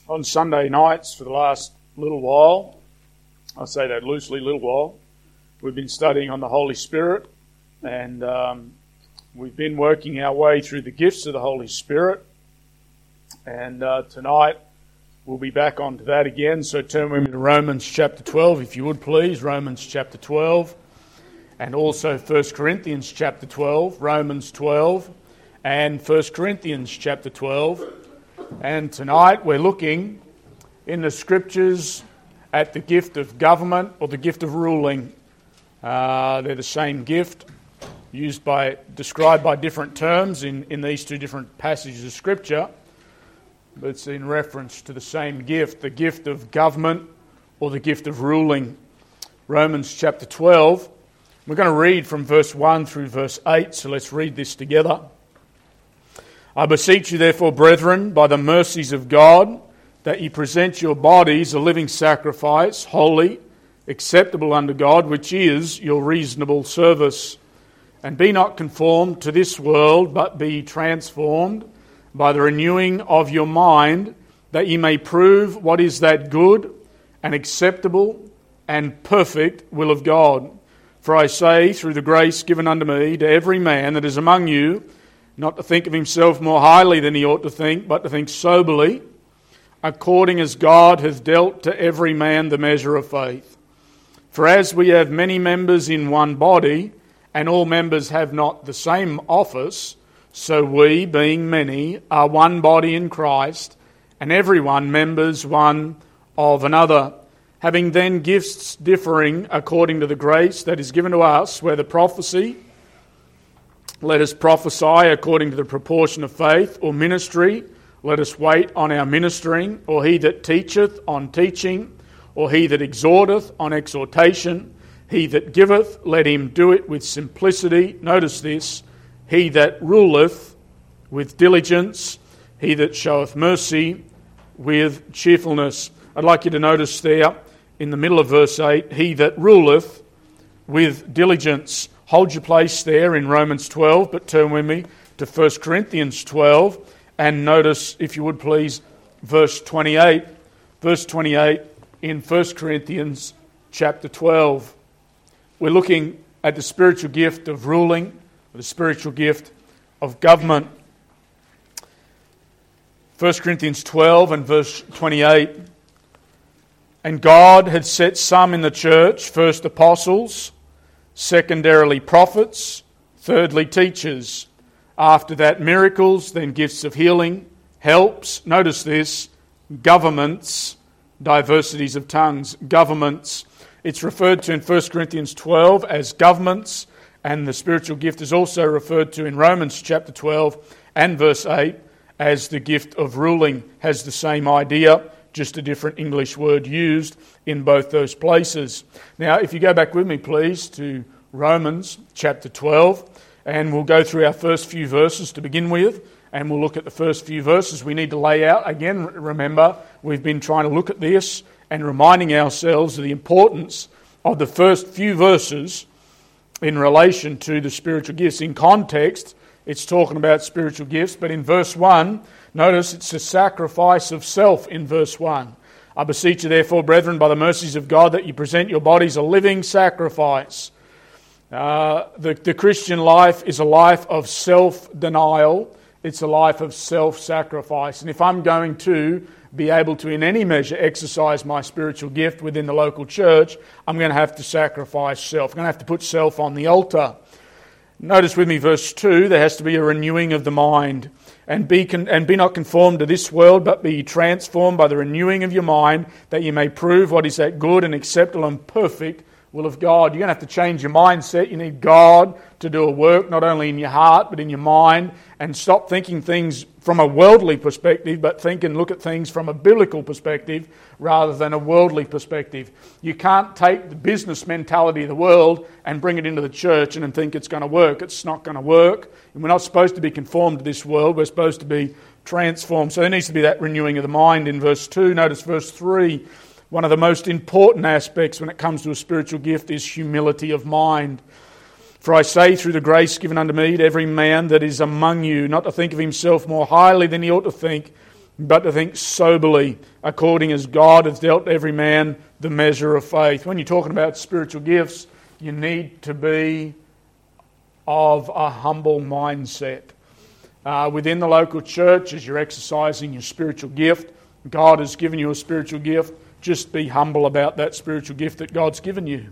On Sunday nights for the last little while, I say that loosely, little while, we've been studying on the Holy Spirit, and we've been working our way through the gifts of the Holy Spirit. And tonight we'll be back onto that again. So turn with me to Romans chapter 12, if you would please. Romans chapter 12, and also 1 Corinthians chapter 12, Romans 12, and 1 Corinthians chapter 12. And tonight we're looking in the Scriptures at the gift of government or the gift of ruling. They're the same gift, described by different terms in these two different passages of Scripture, but it's in reference to the same gift, the gift of government or the gift of ruling. Romans chapter 12. We're going to read from verse 1 through verse 8, so let's read this together. I beseech you therefore, brethren, by the mercies of God, that ye present your bodies a living sacrifice, holy, acceptable unto God, which is your reasonable service. And be not conformed to this world, but be transformed by the renewing of your mind, that ye may prove what is that good and acceptable and perfect will of God. For I say, through the grace given unto me, to every man that is among you, not to think of himself more highly than he ought to think, but to think soberly, according as God hath dealt to every man the measure of faith. For as we have many members in one body, and all members have not the same office, so we, being many, are one body in Christ, and every one members one of another. Having then gifts differing according to the grace that is given to us, whether prophecy, let us prophesy according to the proportion of faith, or ministry, let us wait on our ministering, or he that teacheth on teaching, or he that exhorteth on exhortation, he that giveth, let him do it with simplicity. Notice this, he that ruleth with diligence, he that showeth mercy with cheerfulness. I'd like you to notice there in the middle of verse 8, he that ruleth with diligence. Hold your place there in Romans 12, but turn with me to 1 Corinthians 12 and notice, if you would please, verse 28. Verse 28 in 1 Corinthians chapter 12. We're looking at the spiritual gift of ruling, the spiritual gift of government. 1 Corinthians 12 and verse 28. And God had set some in the church, first apostles, secondarily prophets, thirdly teachers, after that miracles, then gifts of healing, helps, notice this, governments, diversities of tongues, governments. It's referred to in 1 Corinthians 12 as governments, and the spiritual gift is also referred to in Romans chapter 12 and verse 8 as the gift of ruling. Has the same idea, just a different English word used in both those places. Now, if you go back with me, please, to Romans chapter 12, and we'll go through our first few verses to begin with, and we'll look at the first few verses we need to lay out. Again, remember, we've been trying to look at this and reminding ourselves of the importance of the first few verses in relation to the spiritual gifts. In context, it's talking about spiritual gifts, but in verse 1, notice it's a sacrifice of self in verse 1. I beseech you therefore, brethren, by the mercies of God, that you present your bodies a living sacrifice. The Christian life is a life of self-denial. It's a life of self-sacrifice. And if I'm going to be able to, in any measure, exercise my spiritual gift within the local church, I'm going to have to sacrifice self. I'm going to have to put self on the altar. Notice with me verse 2, there has to be a renewing of the mind. And be not conformed to this world, but be transformed by the renewing of your mind, that you may prove what is that good and acceptable and perfect will of God. You're going to have to change your mindset. You need God to do a work, not only in your heart, but in your mind, and stop thinking things from a worldly perspective, but think and look at things from a biblical perspective rather than a worldly perspective. You can't take the business mentality of the world and bring it into the church and think it's going to work. It's not going to work. And we're not supposed to be conformed to this world. We're supposed to be transformed. So there needs to be that renewing of the mind in verse 2. Notice verse 3. One of the most important aspects when it comes to a spiritual gift is humility of mind. For I say, through the grace given unto me, to every man that is among you, not to think of himself more highly than he ought to think, but to think soberly, according as God has dealt every man the measure of faith. When you're talking about spiritual gifts, you need to be of a humble mindset. Within the local church, as you're exercising your spiritual gift, God has given you a spiritual gift. Just be humble about that spiritual gift that God's given you.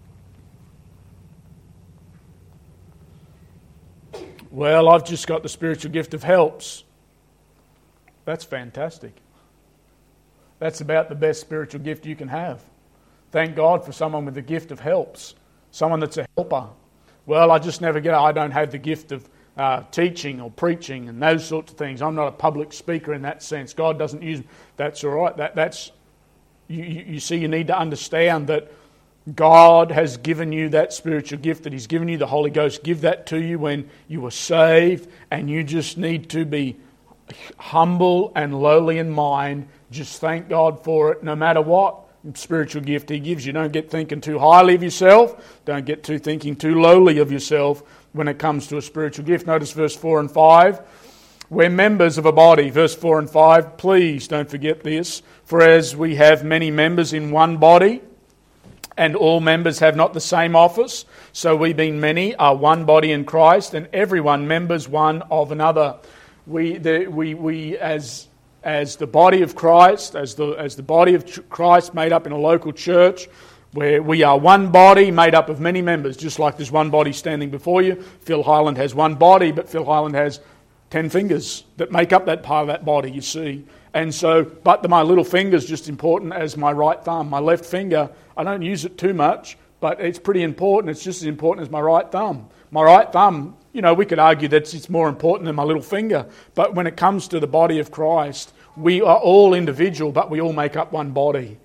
Well, I've just got the spiritual gift of helps. That's fantastic. That's about the best spiritual gift you can have. Thank God for someone with the gift of helps. Someone that's a helper. Well, I don't have the gift of teaching or preaching and those sorts of things. I'm not a public speaker in that sense. God doesn't use... That's all right. That's you see, you need to understand that God has given you that spiritual gift, that He's given you the Holy Ghost. Give that to you when you were saved, and you just need to be humble and lowly in mind. Just thank God for it, no matter what spiritual gift He gives you. Don't get thinking too highly of yourself. Don't get thinking too lowly of yourself when it comes to a spiritual gift. Notice verse 4 and 5. We're members of a body. Verse 4 and 5. Please don't forget this. For as we have many members in one body, and all members have not the same office, so we being many are one body in Christ, and everyone members one of another. We as the body of Christ, as the body of Christ made up in a local church, where we are one body made up of many members, just like there's one body standing before you. Phil Highland has one body, but Phil Highland has 10 fingers that make up that part of that body, you see. And so, but my little finger's just important as my right thumb. My left finger, I don't use it too much, but it's pretty important. It's just as important as my right thumb. My right thumb, we could argue that it's more important than my little finger. But when it comes to the body of Christ, we are all individual, but we all make up one body.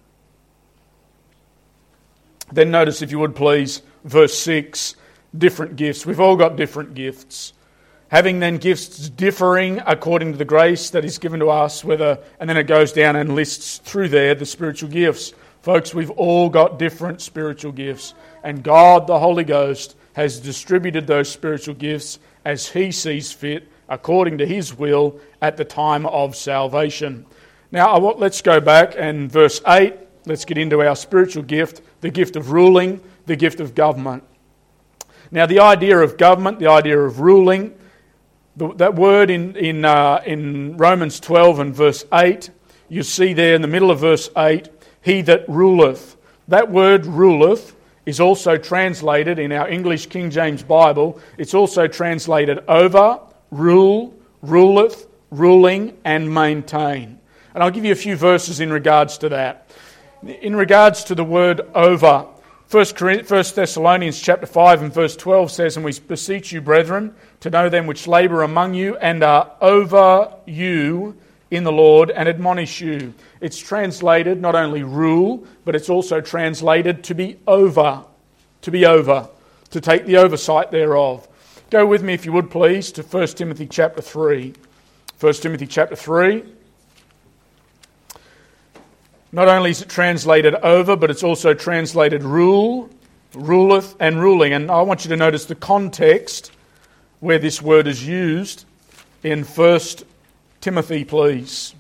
Then notice, if you would please, verse 6, different gifts. We've all got different gifts. Having then gifts differing according to the grace that is given to us, and then it goes down and lists through there the spiritual gifts. Folks, we've all got different spiritual gifts, and God, the Holy Ghost, has distributed those spiritual gifts as He sees fit, according to His will, at the time of salvation. Now, let's go back, and verse 8, let's get into our spiritual gift, the gift of ruling, the gift of government. Now, the idea of government, the idea of ruling, that word in Romans 12 and verse 8, you see there in the middle of verse 8, he that ruleth. That word ruleth is also translated in our English King James Bible. It's also translated over, rule, ruleth, ruling, and maintain. And I'll give you a few verses in regards to that. In regards to the word over, 1 Thessalonians chapter 5 and verse 12 says, and we beseech you, brethren, to know them which labour among you and are over you in the Lord and admonish you. It's translated not only rule, but it's also translated to be over, to take the oversight thereof. Go with me, if you would please, to 1 Timothy chapter 3. 1 Timothy chapter 3. Not only is it translated over, but it's also translated rule, ruleth, and ruling. And I want you to notice the context where this word is used in 1 Timothy, please.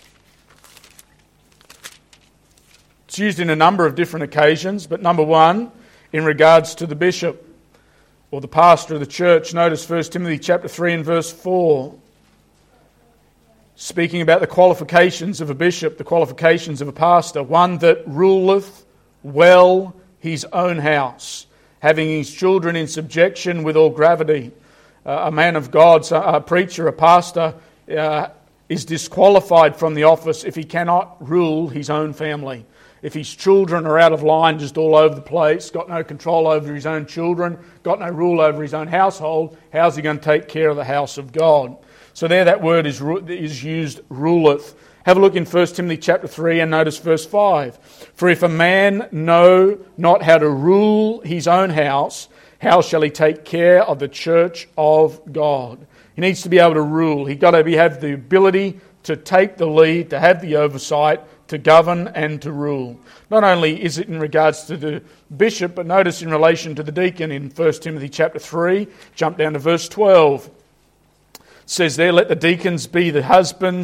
It's used in a number of different occasions, but number one, in regards to the bishop or the pastor of the church. Notice 1 Timothy chapter 3 and verse 4. Speaking about the qualifications of a bishop, the qualifications of a pastor, one that ruleth well his own house, having his children in subjection with all gravity. A man of God, a preacher, a pastor, is disqualified from the office if he cannot rule his own family. If his children are out of line, just all over the place, got no control over his own children, got no rule over his own household, how's he going to take care of the house of God? So there that word is used, ruleth. Have a look in 1 Timothy chapter 3 and notice verse 5. For if a man know not how to rule his own house, how shall he take care of the church of God? He needs to be able to rule. He's got to have the ability to take the lead, to have the oversight, to govern and to rule. Not only is it in regards to the bishop, but notice in relation to the deacon in 1 Timothy chapter 3. Jump down to verse 12. It says there, let the deacons be the husbands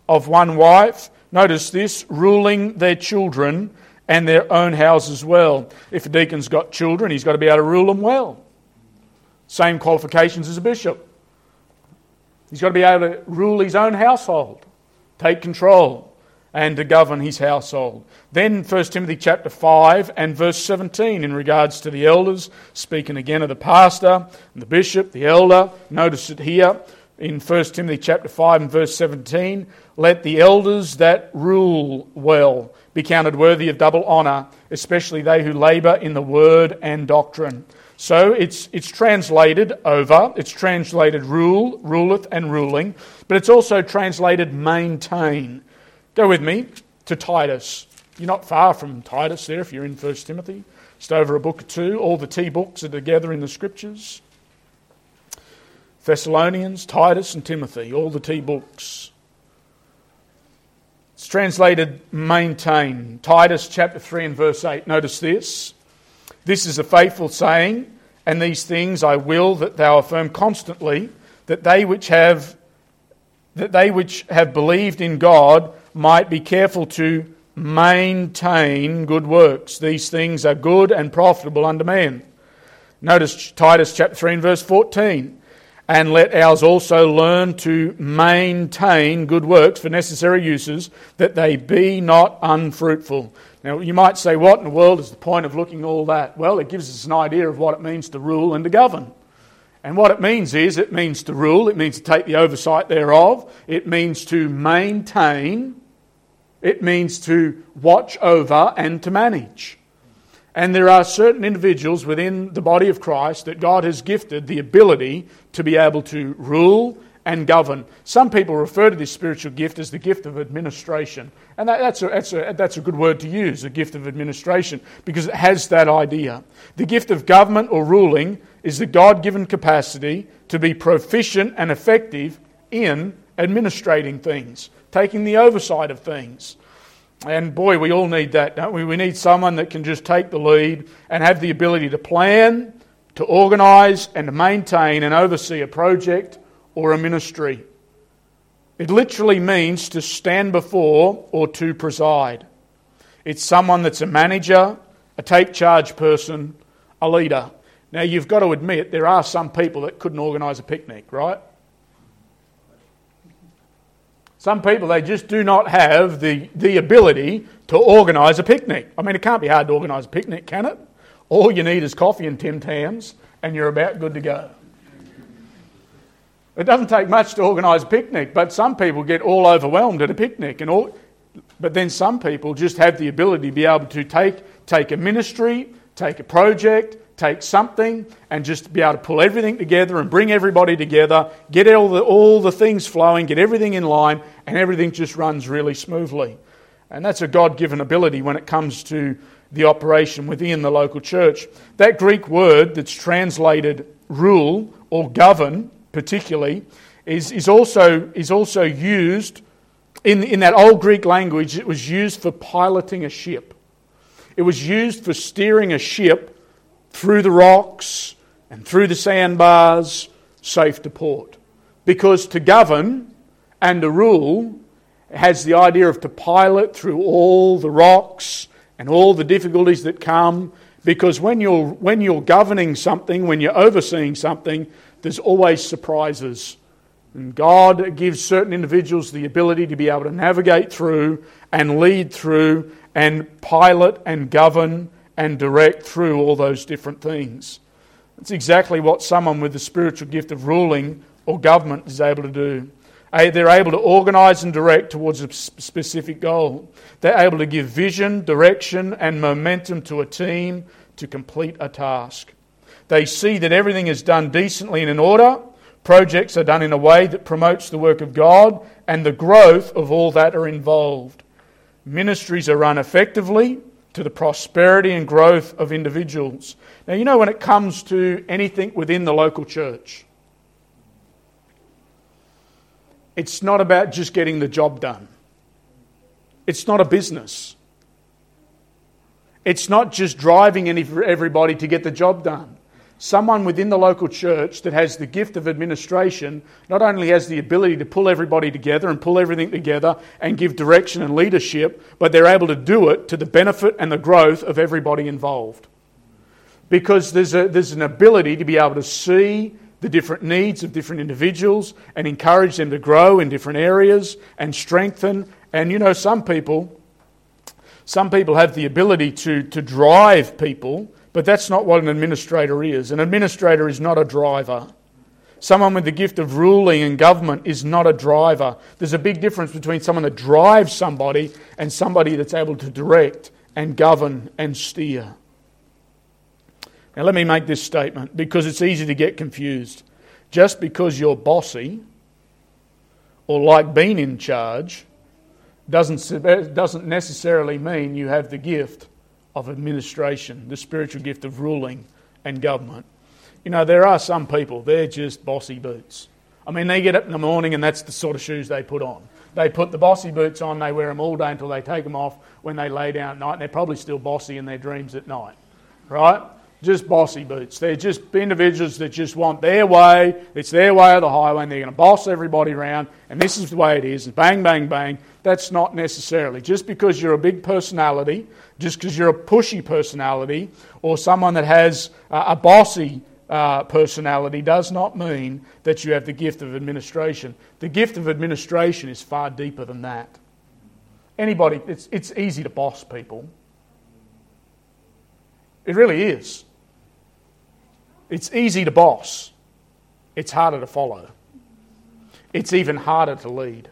of one wife. Notice this, ruling their children and their own house as well. If a deacon's got children, he's got to be able to rule them well. Same qualifications as a bishop. He's got to be able to rule his own household, take control, and to govern his household. Then 1 Timothy chapter 5 and verse 17 in regards to the elders, speaking again of the pastor and the bishop, the elder. Notice it here in 1 Timothy chapter 5 and verse 17. Let the elders that rule well be counted worthy of double honour, especially they who labour in the word and doctrine. So it's translated over, it's translated rule, ruleth and ruling, but it's also translated maintain. Go with me to Titus. You're not far from Titus there if you're in 1 Timothy. Just over a book or two. All the T books are together in the Scriptures. Thessalonians, Titus and Timothy, all the T books. It's translated maintain. Titus chapter 3 and verse 8. Notice this. This is a faithful saying, and these things I will that thou affirm constantly, that they which have believed in God might be careful to maintain good works. These things are good and profitable unto men. Notice Titus chapter 3 and verse 14. And let ours also learn to maintain good works for necessary uses, that they be not unfruitful. Now, you might say, what in the world is the point of looking at all that? Well, it gives us an idea of what it means to rule and to govern. And what it means is, it means to rule, it means to take the oversight thereof, it means to maintain, it means to watch over and to manage. And there are certain individuals within the body of Christ that God has gifted the ability to be able to rule and govern. Some people refer to this spiritual gift as the gift of administration. And that's a good word to use, a gift of administration, because it has that idea. The gift of government or ruling is the God-given capacity to be proficient and effective in administrating things, taking the oversight of things. And boy, we all need that, don't we? We need someone that can just take the lead and have the ability to plan, to organise and to maintain and oversee a project or a ministry. It literally means to stand before or to preside. It's someone that's a manager, a take-charge person, a leader. Now, you've got to admit there are some people that couldn't organise a picnic, right? Some people, they just do not have the ability to organise a picnic. I mean, it can't be hard to organise a picnic, can it? All you need is coffee and Tim Tams, and you're about good to go. It doesn't take much to organise a picnic, but some people get all overwhelmed at a picnic. But then some people just have the ability to be able to take a ministry, take a project, take something, and just be able to pull everything together and bring everybody together, get all the things flowing, get everything in line, and everything just runs really smoothly. And that's a God-given ability when it comes to the operation within the local church. That Greek word that's translated rule or govern, particularly, is also used in that old Greek language. It was used for piloting a ship. It was used for steering a ship through the rocks and through the sandbars, safe to port. Because to govern and to rule has the idea of to pilot through all the rocks and all the difficulties that come. Because when you're governing something, when you're overseeing something, there's always surprises. And God gives certain individuals the ability to be able to navigate through and lead through and pilot and govern and direct through all those different things. That's exactly what someone with the spiritual gift of ruling or government is able to do. They're able to organise and direct towards a specific goal. They're able to give vision, direction and momentum to a team to complete a task. They see that everything is done decently and in order. Projects are done in a way that promotes the work of God and the growth of all that are involved. Ministries are run effectively to the prosperity and growth of individuals. Now, you know, when it comes to anything within the local church, it's not about just getting the job done. It's not a business. It's not just driving everybody to get the job done. Someone within the local church that has the gift of administration not only has the ability to pull everybody together and pull everything together and give direction and leadership, but they're able to do it to the benefit and the growth of everybody involved. Because there's an ability to be able to see the different needs of different individuals and encourage them to grow in different areas and strengthen. And some people have the ability to drive people, but that's not what an administrator is. An administrator is not a driver. Someone with the gift of ruling and government is not a driver. There's a big difference between someone that drives somebody and somebody that's able to direct and govern and steer. Now let me make this statement because it's easy to get confused. Just because you're bossy or like being in charge doesn't necessarily mean you have the gift of administration, the spiritual gift of ruling and government. There are some people, they're just bossy boots. I mean, they get up in the morning and that's the sort of shoes they put on. They put the bossy boots on, they wear them all day until they take them off when they lay down at night, and they're probably still bossy in their dreams at night, right? Just bossy boots. They're just individuals that just want their way. It's their way or the highway, and they're going to boss everybody around, and this is the way it is, and bang, bang, bang. That's not necessarily. Just because you're a big personality, just because you're a pushy personality, or someone that has a bossy personality does not mean that you have the gift of administration. The gift of administration is far deeper than that. Anybody, it's easy to boss people. It really is. It's easy to boss. It's harder to follow. It's even harder to lead.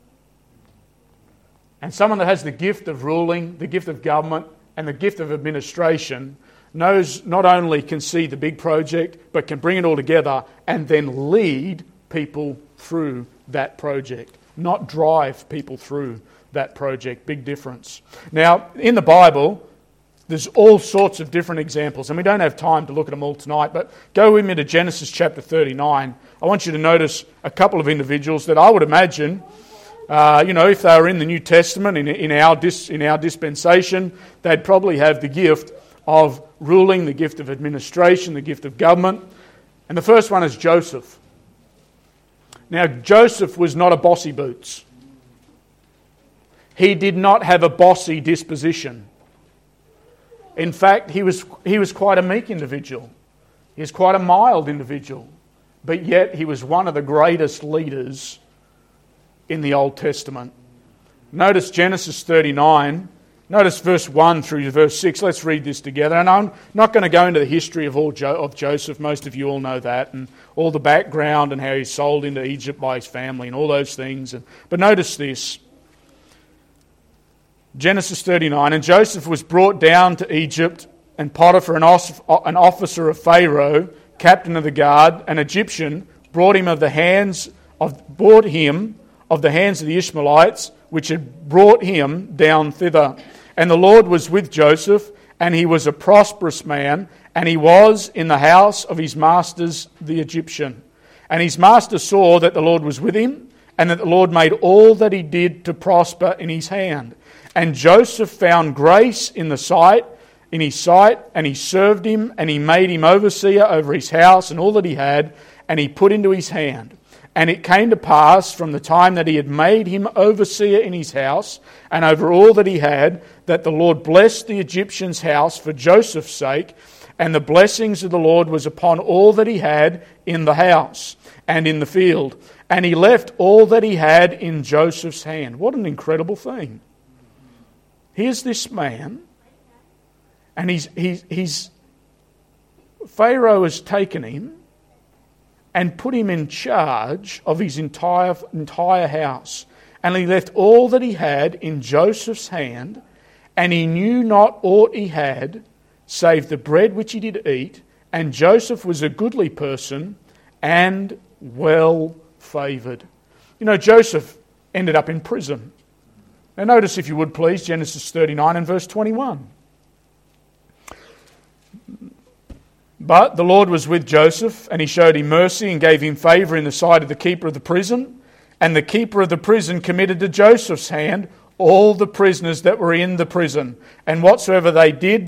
And someone that has the gift of ruling, the gift of government, and the gift of administration knows not only can see the big project, but can bring it all together and then lead people through that project, not drive people through that project. Big difference. Now, in the Bible, there's all sorts of different examples, and we don't have time to look at them all tonight, but go with me to Genesis chapter 39. I want you to notice a couple of individuals that I would imagine, if they were in the New Testament, in our dispensation, they'd probably have the gift of ruling, the gift of administration, the gift of government. And the first one is Joseph. Now, Joseph was not a bossy boots. He did not have a bossy disposition. In fact, he was quite a meek individual. He was quite a mild individual. But yet he was one of the greatest leaders in the Old Testament. Notice Genesis 39. Notice verse 1 through to verse 6. Let's read this together. And I'm not going to go into the history of Joseph. Most of you all know that. And all the background and how he's sold into Egypt by his family and all those things. But notice this. Genesis 39, and Joseph was brought down to Egypt, and Potiphar, an officer of Pharaoh, captain of the guard, an Egyptian, brought him of the hands of the Ishmaelites, which had brought him down thither. And the Lord was with Joseph, and he was a prosperous man, and he was in the house of his master's the Egyptian. And his master saw that the Lord was with him, and that the Lord made all that he did to prosper in his hand. And Joseph found grace in his sight, and he served him, and he made him overseer over his house and all that he had, and he put into his hand. And it came to pass from the time that he had made him overseer in his house and over all that he had, that the Lord blessed the Egyptian's house for Joseph's sake, and the blessings of the Lord was upon all that he had in the house and in the field. And he left all that he had in Joseph's hand. What an incredible thing. Here's this man, and Pharaoh has taken him and put him in charge of his entire house. And he left all that he had in Joseph's hand, and he knew not aught he had, save the bread which he did eat. And Joseph was a goodly person and well favoured. Joseph ended up in prison. Now notice, if you would please, Genesis 39 and verse 21. But the Lord was with Joseph, and he showed him mercy and gave him favour in the sight of the keeper of the prison. And the keeper of the prison committed to Joseph's hand all the prisoners that were in the prison. And whatsoever they did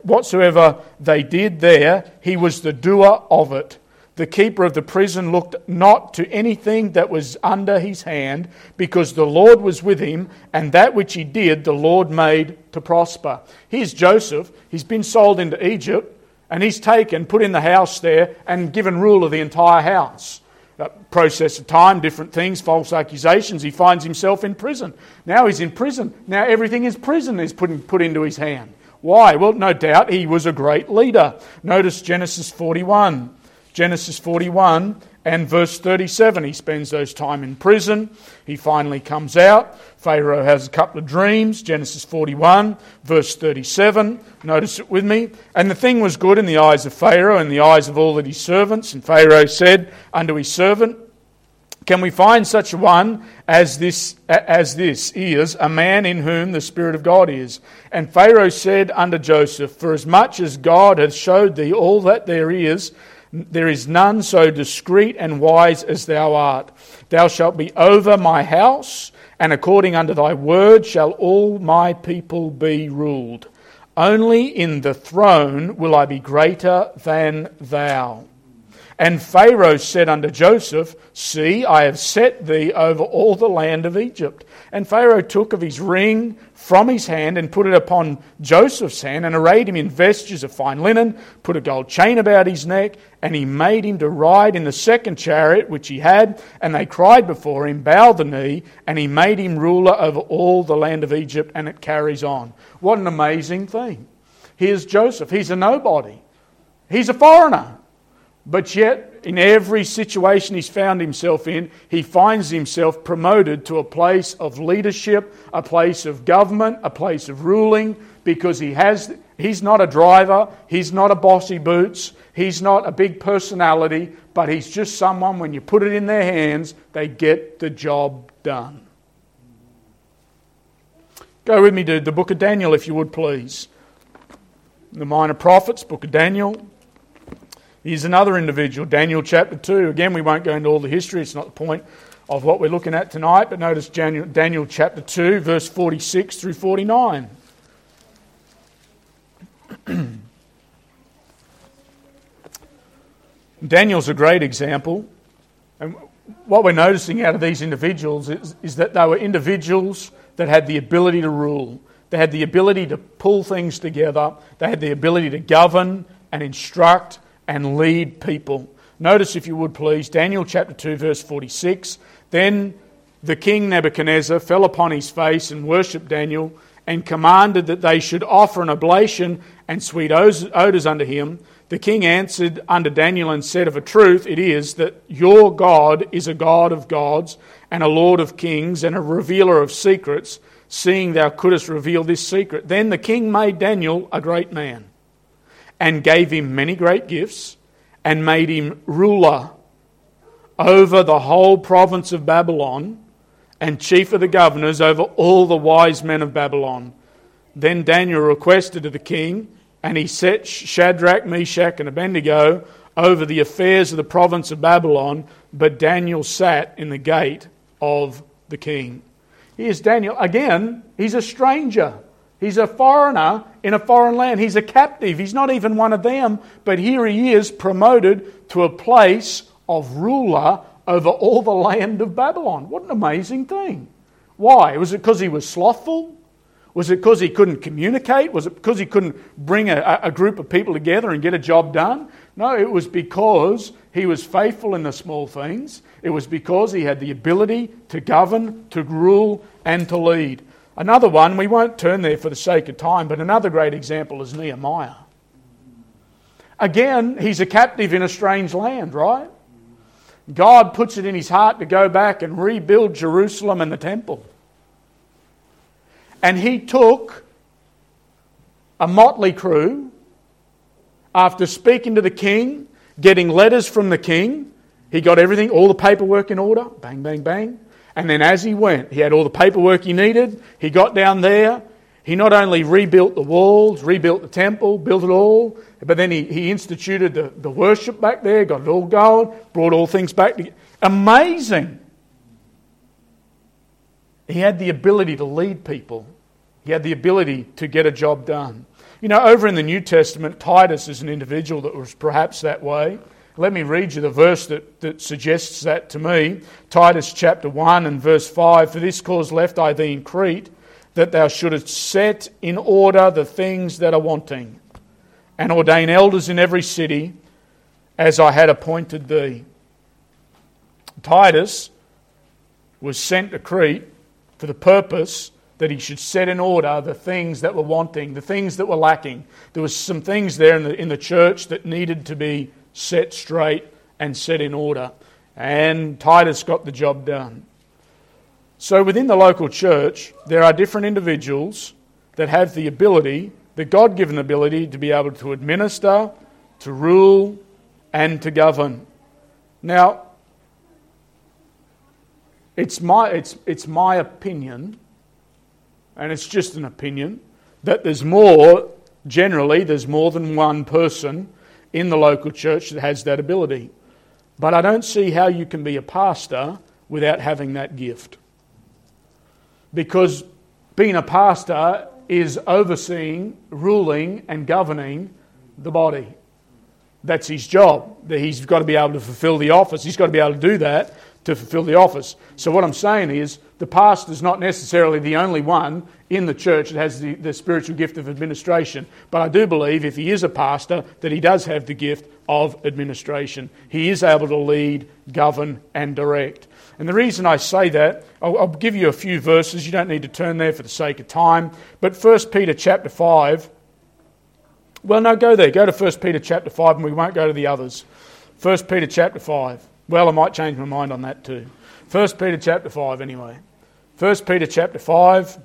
there, he was the doer of it. The keeper of the prison looked not to anything that was under his hand, because the Lord was with him, and that which he did the Lord made to prosper. Here's Joseph. He's been sold into Egypt, and he's taken, put in the house there, and given rule of the entire house. Process of time, different things, false accusations. He finds himself in prison. Now he's in prison. Now everything in prison is put into his hand. Why? Well, no doubt he was a great leader. Notice Genesis 41. Genesis 41 and verse 37. He spends those time in prison. He finally comes out. Pharaoh has a couple of dreams. Genesis 41, verse 37. Notice it with me. And the thing was good in the eyes of Pharaoh and the eyes of all of his servants. And Pharaoh said unto his servant, can we find such a one as this is, a man in whom the Spirit of God is? And Pharaoh said unto Joseph, for as much as God hath showed thee all that there is none so discreet and wise as thou art. Thou shalt be over my house, and according unto thy word shall all my people be ruled. Only in the throne will I be greater than thou. And Pharaoh said unto Joseph, see, I have set thee over all the land of Egypt. And Pharaoh took of his ring from his hand and put it upon Joseph's hand, and arrayed him in vestures of fine linen, put a gold chain about his neck, and he made him to ride in the second chariot which he had. And they cried before him, bow the knee, and he made him ruler over all the land of Egypt. And it carries on. What an amazing thing. Here's Joseph. He's a nobody. He's a foreigner. But yet, in every situation he's found himself in, he finds himself promoted to a place of leadership, a place of government, a place of ruling, because he's not a driver, he's not a bossy boots, he's not a big personality, but he's just someone, when you put it in their hands, they get the job done. Go with me to the book of Daniel, if you would please. The Minor Prophets, book of Daniel. Here's another individual, Daniel chapter 2. Again, we won't go into all the history. It's not the point of what we're looking at tonight. But notice Daniel chapter 2, verse 46 through 49. Daniel's a great example. And what we're noticing out of these individuals is that they were individuals that had the ability to rule. They had the ability to pull things together. They had the ability to govern and instruct and lead people. Notice, if you would please, Daniel chapter 2, verse 46. Then the king Nebuchadnezzar fell upon his face and worshipped Daniel, and commanded that they should offer an oblation and sweet odours unto him. The king answered unto Daniel and said, of a truth it is that your God is a God of gods, and a Lord of kings, and a revealer of secrets, seeing thou couldst reveal this secret. Then the king made Daniel a great man, and gave him many great gifts, and made him ruler over the whole province of Babylon, and chief of the governors over all the wise men of Babylon. Then Daniel requested of the king, and he set Shadrach, Meshach, and Abednego over the affairs of the province of Babylon, but Daniel sat in the gate of the king. Here's Daniel. Again, he's a stranger. He's a foreigner in a foreign land. He's a captive. He's not even one of them. But here he is, promoted to a place of ruler over all the land of Babylon. What an amazing thing. Why? Was it because he was slothful? Was it because he couldn't communicate? Was it because he couldn't bring a group of people together and get a job done? No, it was because he was faithful in the small things. It was because he had the ability to govern, to rule, and to lead. Another one, we won't turn there for the sake of time, but another great example is Nehemiah. Again, he's a captive in a strange land, right? God puts it in his heart to go back and rebuild Jerusalem and the temple. And he took a motley crew, after speaking to the king, getting letters from the king. He got everything, all the paperwork in order. Bang, bang, bang. And then as he went, he had all the paperwork he needed. He got down there. He not only rebuilt the walls, rebuilt the temple, built it all, but then he instituted the worship back there, got it all going, brought all things back together. Amazing. He had the ability to lead people. He had the ability to get a job done. You know, over in the New Testament, Titus is an individual that was perhaps that way. Let me read you the verse that suggests that to me. Titus chapter 1 and verse 5. For this cause left I thee in Crete, that thou shouldest set in order the things that are wanting, and ordain elders in every city, as I had appointed thee. Titus was sent to Crete for the purpose that he should set in order the things that were wanting, the things that were lacking. There was some things there in the church that needed to be set straight and set in order. And Titus got the job done. So within the local church, there are different individuals that have the ability, the God-given ability, to be able to administer, to rule, and to govern. Now, it's my opinion, and it's just an opinion, that there's more than one person in the local church that has that ability. But I don't see how you can be a pastor without having that gift. Because being a pastor is overseeing, ruling and governing the body. That's his job. He's got to be able to fulfill the office. He's got to be able to do that to fulfill the office. So what I'm saying is the pastor's not necessarily the only one in the church that has the spiritual gift of administration. But I do believe if he is a pastor that he does have the gift of administration. He is able to lead, govern and direct. And the reason I say that, I'll give you a few verses. You don't need to turn there for the sake of time. But 1 Peter chapter 5. Well, no, go there. Go to 1 Peter chapter 5 and we won't go to the others. 1 Peter chapter 5. Well, I might change my mind on that too. 1 Peter chapter 5 anyway. 1 Peter chapter 5.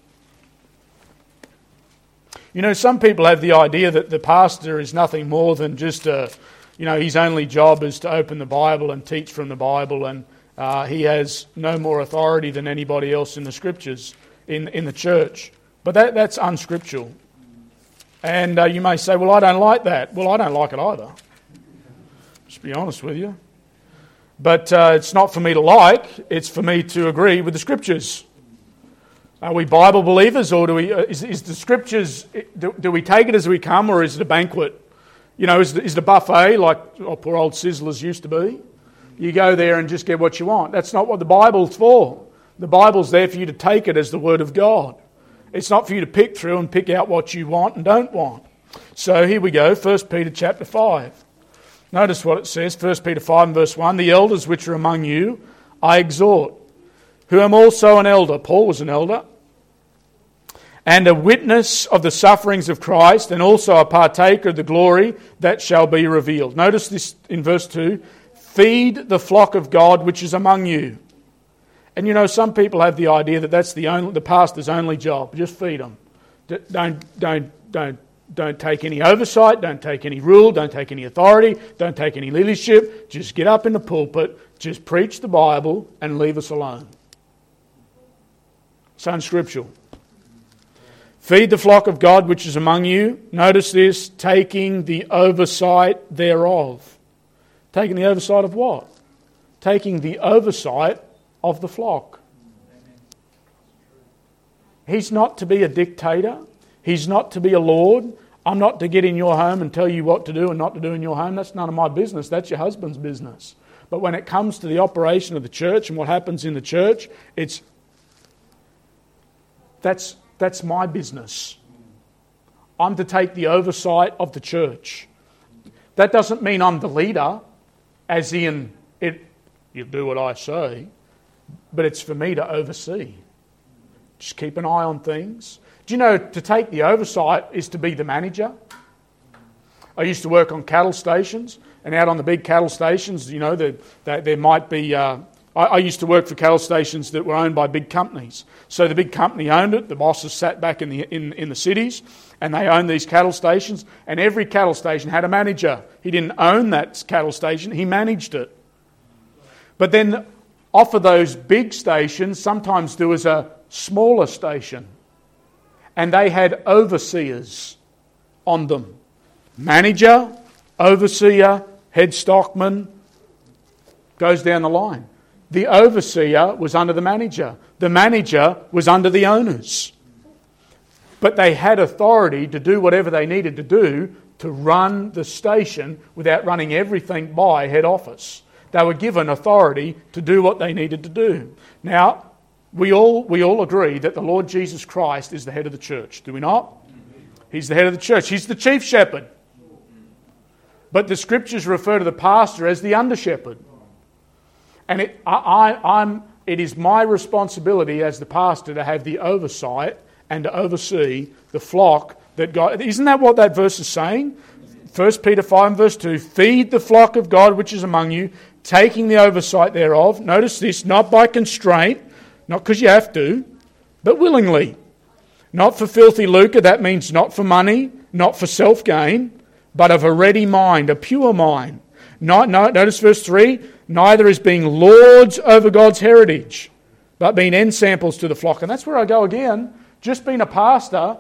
You know, some people have the idea that the pastor is nothing more than just his only job is to open the Bible and teach from the Bible, and he has no more authority than anybody else in the Scriptures, in the church. But that's unscriptural. And you may say, well, I don't like that. Well, I don't like it either. Just be honest with you. But it's not for me to like, it's for me to agree with the Scriptures. Are we Bible believers, or do we? Is the Scriptures, do we take it as we come, or is it a banquet? You know, is the buffet like poor old Sizzlers used to be? You go there and just get what you want. That's not what the Bible's for. The Bible's there for you to take it as the Word of God. It's not for you to pick through and pick out what you want and don't want. So here we go, 1 Peter chapter 5. Notice what it says, 1 Peter 5 and verse 1. The elders which are among you I exhort, who am also an elder. Paul was an elder. And a witness of the sufferings of Christ, and also a partaker of the glory that shall be revealed. Notice this in verse 2. Feed the flock of God which is among you. And you know, some people have the idea that that's the pastor's only job. Just feed them. Don't take any oversight, don't take any rule, don't take any authority, don't take any leadership. Just get up in the pulpit, just preach the Bible and leave us alone. It's unscriptural. Feed the flock of God which is among you. Notice this, taking the oversight thereof. Taking the oversight of what? Taking the oversight of the flock. He's not to be a dictator. He's not to be a lord. I'm not to get in your home and tell you what to do and not to do in your home. That's none of my business. That's your husband's business. But when it comes to the operation of the church and what happens in the church, that's my business. I'm to take the oversight of the church. That doesn't mean I'm the leader, as in you do what I say, but it's for me to oversee. Just keep an eye on things. Do you know, to take the oversight is to be the manager? I used to work on cattle stations, and out on the big cattle stations, you know, there might be... I used to work for cattle stations that were owned by big companies. So the big company owned it, the bosses sat back in the cities, and they owned these cattle stations, and every cattle station had a manager. He didn't own that cattle station, he managed it. But then off of those big stations, sometimes there was a smaller station, and they had overseers on them. Manager, overseer, head stockman, goes down the line. The overseer was under the manager. The manager was under the owners. But they had authority to do whatever they needed to do to run the station without running everything by head office. They were given authority to do what they needed to do. Now, we all agree that the Lord Jesus Christ is the head of the church, do we not? He's the head of the church. He's the chief shepherd. But the scriptures refer to the pastor as the under shepherd. And it is my responsibility as the pastor to have the oversight and to oversee the flock that God... Isn't that what that verse is saying? 1 Peter 5 and verse 2, feed the flock of God which is among you, taking the oversight thereof. Notice this, not by constraint, not because you have to, but willingly. Not for filthy lucre, that means not for money, not for self-gain, but of a ready mind, a pure mind. Notice verse 3, neither as being lords over God's heritage, but being ensamples to the flock. And that's where I go again. Just being a pastor,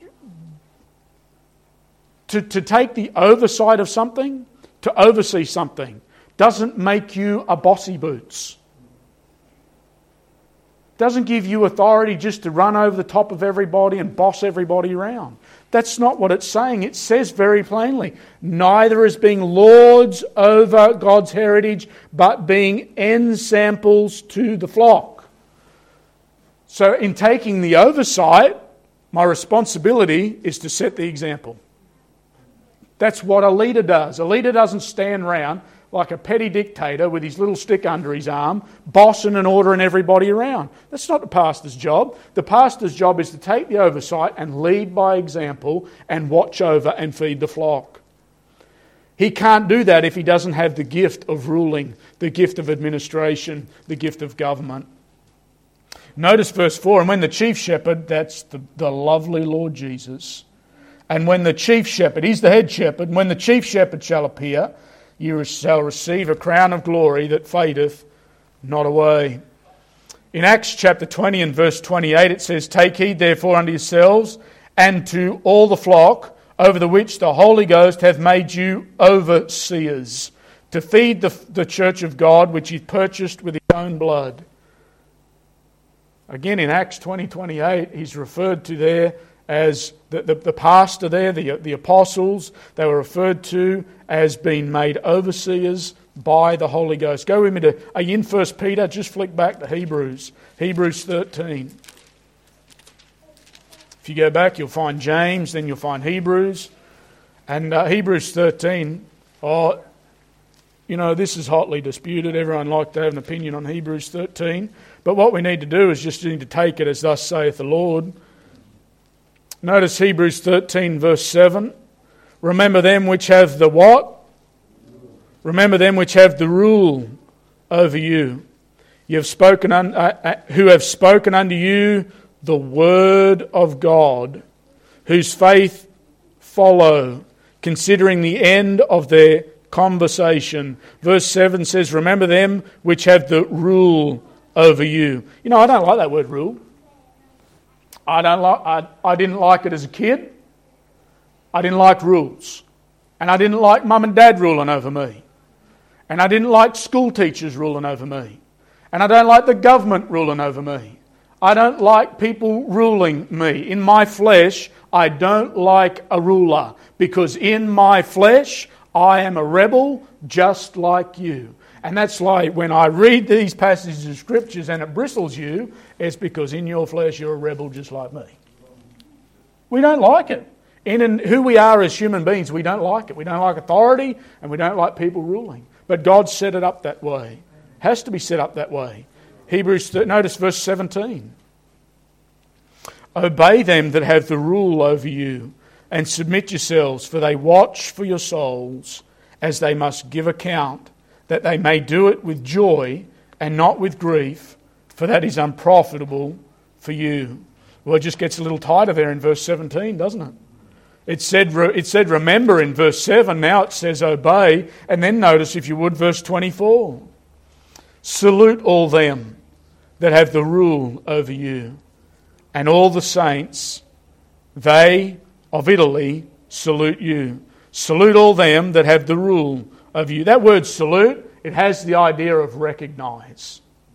to take the oversight of something, to oversee something, doesn't make you a bossy boots. Doesn't give you authority just to run over the top of everybody and boss everybody around. That's not what it's saying. It says very plainly, neither as being lords over God's heritage, but being ensamples to the flock. So in taking the oversight, my responsibility is to set the example. That's what a leader does. A leader doesn't stand around like a petty dictator with his little stick under his arm, bossing and ordering everybody around. That's not the pastor's job. The pastor's job is to take the oversight and lead by example and watch over and feed the flock. He can't do that if he doesn't have the gift of ruling, the gift of administration, the gift of government. Notice verse 4, and when the chief shepherd, that's the lovely Lord Jesus, and when the chief shepherd, he's the head shepherd, and when the chief shepherd shall appear, you shall receive a crown of glory that fadeth not away. In Acts chapter 20 and verse 28 it says, take heed therefore unto yourselves and to all the flock over the which the Holy Ghost hath made you overseers, to feed the church of God which he purchased with his own blood. Again in Acts 20:28 he's referred to there as the pastor there, the apostles, they were referred to as being made overseers by the Holy Ghost. Go with me to, are you in 1 Peter? Just flick back to Hebrews 13. If you go back, you'll find James, then you'll find Hebrews. And Hebrews 13, this is hotly disputed. Everyone like to have an opinion on Hebrews 13. But what we need to do is just need to take it as thus saith the Lord. Notice Hebrews 13 verse 7. Remember them which have the what? Remember them which have the rule over you. You have spoken who have spoken unto you the word of God, whose faith follow, considering the end of their conversation. Verse 7 says, remember them which have the rule over you. You know, I don't like that word rule. I didn't like it as a kid. I didn't like rules. And I didn't like mum and dad ruling over me. And I didn't like school teachers ruling over me. And I don't like the government ruling over me. I don't like people ruling me. In my flesh, I don't like a ruler. Because in my flesh, I am a rebel just like you. And that's why when I read these passages of scriptures and it bristles you, it's because in your flesh you're a rebel just like me. We don't like it. In who we are as human beings, we don't like it. We don't like authority and we don't like people ruling. But God set it up that way. Has to be set up that way. Notice verse 17. Obey them that have the rule over you and submit yourselves, for they watch for your souls as they must give account, that they may do it with joy and not with grief, for that is unprofitable for you. Well, it just gets a little tighter there in verse 17, doesn't it? It said remember in verse 7, now it says obey, and then notice, if you would, verse 24. Salute all them that have the rule over you, and all the saints, they of Italy, salute you. Salute all them that have the rule of you. That word salute, it has the idea of recognise.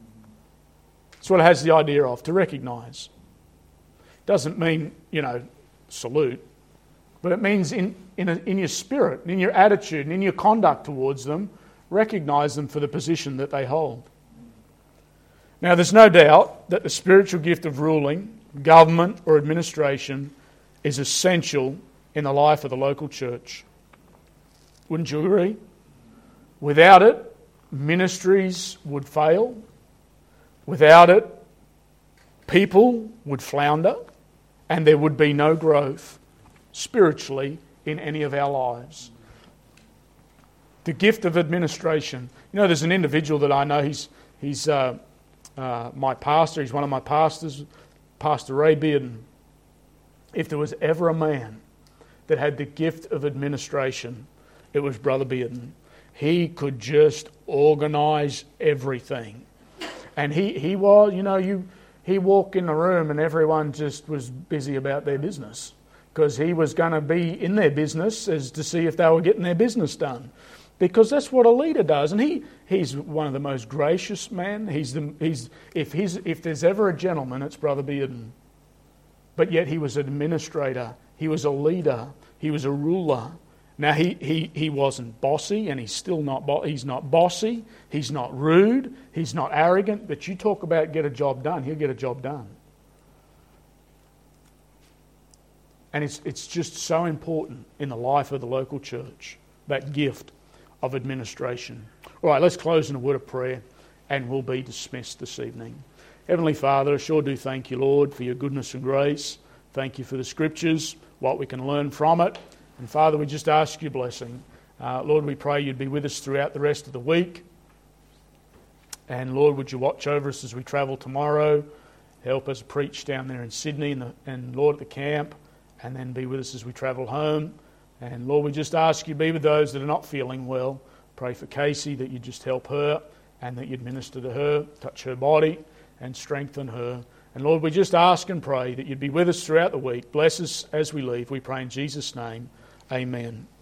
That's what it has the idea of, to recognise. Doesn't mean, salute, but it means in your spirit, in your attitude, and in your conduct towards them, recognise them for the position that they hold. Now, there's no doubt that the spiritual gift of ruling, government or administration is essential in the life of the local church. Wouldn't you agree? Without it, ministries would fail. Without it, people would flounder, and there would be no growth spiritually in any of our lives. The gift of administration. There's an individual that I know, he's my pastor, he's one of my pastors, Pastor Ray Bearden. If there was ever a man that had the gift of administration, it was Brother Bearden. He could just organise everything. And he was, he walked in the room and everyone just was busy about their business, because he was going to be in their business as to see if they were getting their business done. Because that's what a leader does. And he's one of the most gracious men. If there's ever a gentleman, it's Brother Bearden. But yet he was an administrator. He was a leader. He was a ruler. Now, he wasn't bossy, and he's still not. He's not bossy. He's not rude. He's not arrogant. But you talk about get a job done, he'll get a job done. And it's just so important in the life of the local church, that gift of administration. All right, let's close in a word of prayer, and we'll be dismissed this evening. Heavenly Father, I sure do thank you, Lord, for your goodness and grace. Thank you for the Scriptures, what we can learn from it. And Father, we just ask your blessing. Lord, we pray you'd be with us throughout the rest of the week. And Lord, would you watch over us as we travel tomorrow. Help us preach down there in Sydney and Lord, at the camp. And then be with us as we travel home. And Lord, we just ask you to be with those that are not feeling well. Pray for Casey, that you just help her and that you'd minister to her, touch her body and strengthen her. And Lord, we just ask and pray that you'd be with us throughout the week. Bless us as we leave. We pray in Jesus' name. Amen.